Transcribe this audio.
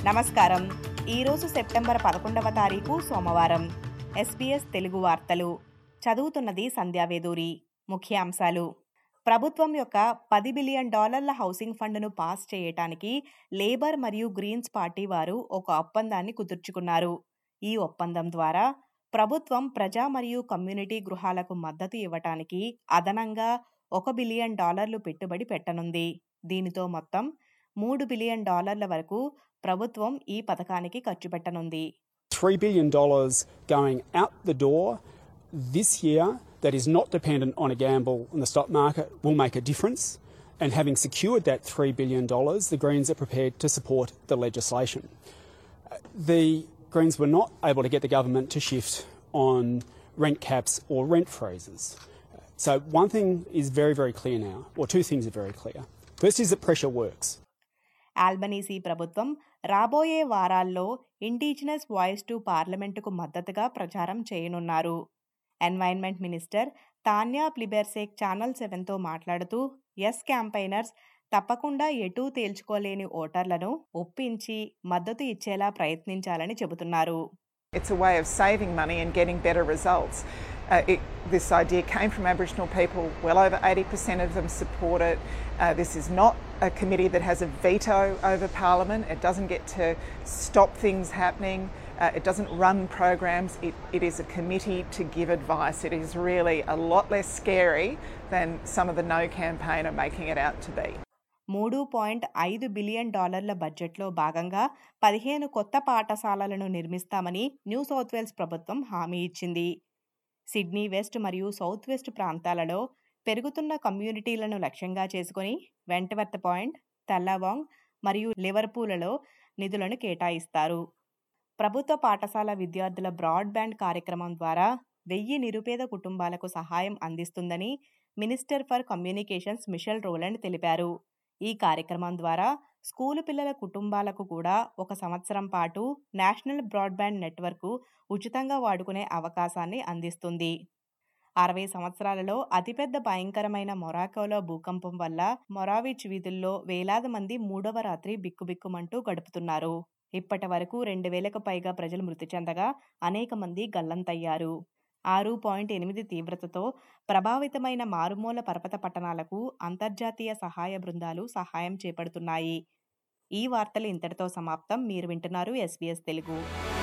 నమస్కారం. ఈరోజు సెప్టెంబర్ 11వ తారీఖు సోమవారం. SBS తెలుగు వార్తలు చదువుతున్నది సంధ్యావేదూరి. ముఖ్యాంశాలు: ప్రభుత్వం యొక్క $10 బిలియన్ హౌసింగ్ ఫండ్ను పాస్ చేయటానికి లేబర్ మరియు గ్రీన్స్ పార్టీ వారు ఒక ఒప్పందాన్ని కుదుర్చుకున్నారు. ఈ ఒప్పందం ద్వారా ప్రభుత్వం ప్రజా మరియు కమ్యూనిటీ గృహాలకు మద్దతు ఇవ్వటానికి అదనంగా $1 బిలియన్ పెట్టుబడి పెట్టనుంది. దీనితో మొత్తం $3 బిలియన్ వరకు ప్రభుత్వం ఈ పథకానికి ఖర్చు పెట్టనుంది. $3 billion going out the door this year that is not dependent on a gamble in the stock market will make a difference. And having secured that $3 billion, the Greens are prepared to support the legislation. The Greens were not able to get the government to shift on rent caps or rent freezes. So one thing is very, very clear now, or two things are very clear. First is that pressure works. Albanese ప్రభుత్వం రాబోయే వారాల్లో indigenous voice to పార్లమెంటుకు మద్దతుగా ప్రచారం చేయనున్నారు. Environment minister Tanya Plibersek channel 7తో మాట్లాడుతూ ఎస్ క్యాంపెయినర్స్ తప్పకుండా ఎటూ తేల్చుకోలేని ఓటర్లను ఒప్పించి మద్దతు ఇచ్చేలా ప్రయత్నించాలని చెబుతున్నారు. It's a way of saving money and getting better results. This idea came from Aboriginal people. Well over 80% of them support it. This is not a committee that has a veto over Parliament. It doesn't get to stop things happening. It doesn't run programs. It is a committee to give advice. It is really a lot less scary than some of the No campaign are making it out to be. $3.5 billion బడ్జెట్లో భాగంగా 15 కొత్త పాఠశాలలను నిర్మిస్తామని new south Wales ప్రభుత్వం హామీ ఇచ్చింది. Sydney west మరియు south west ప్రాంతాలలో పెరుగుతున్న కమ్యూనిటీలను లక్ష్యంగా చేసుకుని వెంట్వర్త్ పాయింట్, తెల్లవాంగ్ మరియు లివర్పూల్లో నిధులను కేటాయిస్తారు. ప్రభుత్వ పాఠశాల విద్యార్థుల బ్రాడ్బ్యాండ్ కార్యక్రమం ద్వారా 1000 నిరుపేద కుటుంబాలకు సహాయం అందిస్తుందని minister for communications Michelle Roland తెలిపారు. ఈ కార్యక్రమం ద్వారా స్కూలు పిల్లల కుటుంబాలకు కూడా 1 సంవత్సరం పాటు నేషనల్ బ్రాడ్బ్యాండ్ నెట్వర్క్ ఉచితంగా వాడుకునే అవకాశాన్ని అందిస్తుంది. 60 సంవత్సరాలలో అతిపెద్ద భయంకరమైన మొరాకోలో భూకంపం వల్ల మొరావిచ్ వీధుల్లో వేలాది మంది 3వ రాత్రి బిక్కుబిక్కుమంటూ గడుపుతున్నారు. ఇప్పటి వరకు 2000కు పైగా ప్రజలు మృతి చెందగా అనేక మంది గల్లంతయ్యారు. 6.8 తీవ్రతతో ప్రభావితమైన మారుమూల పర్వత పట్టణాలకు అంతర్జాతీయ సహాయ బృందాలు సహాయం చేపడుతున్నాయి. ఈ వార్తలు ఇంతటితో సమాప్తం. మీరు వింటున్నారు SBS తెలుగు.